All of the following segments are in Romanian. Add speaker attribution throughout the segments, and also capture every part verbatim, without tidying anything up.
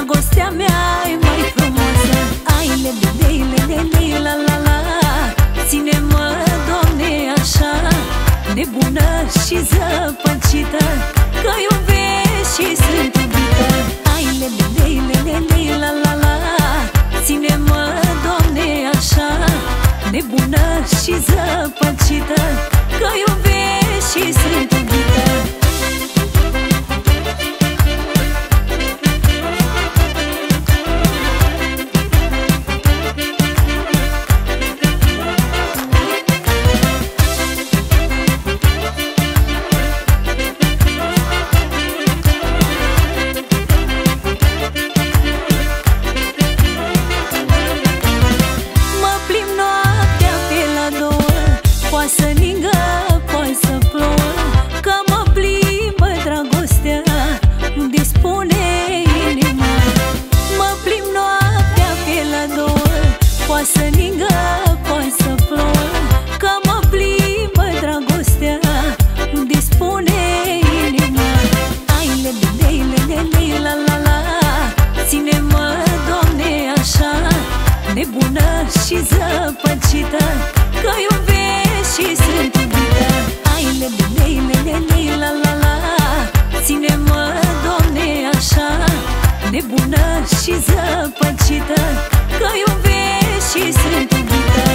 Speaker 1: dragostea mea e mai frumoasă. Ai lele, lele, lele, la la la. Ține-mă, Doamne, așa, nebună și zăpăcită, că iubesc și sunt iubită. Ai lele, lele, lele, la la la. Ține-mă, Doamne, așa, nebună și zăpăcită, că iubesc și sunt iubită. Poate să ningă, poate să plouă, că mă plimbă dragostea unde spune inima. Mă plimb noaptea pe la două. Poate să ningă, poate să plouă, că mă plimbă dragostea unde spune inima. Ai lele, lele, lele, la la la. Ține-mă, Doamne, așa, nebună și zăpăcită, că iubesc și sunt iubită. Ai lele, lele, lele, la la la. Ține-mă, Doamne, așa, nebună și zăpăcită, că iubesc și sunt iubită.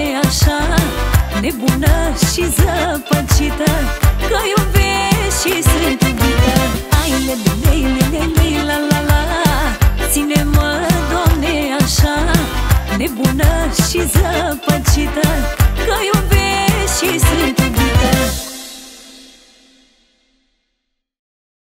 Speaker 1: Nebună și zăpăcită, că iubesc și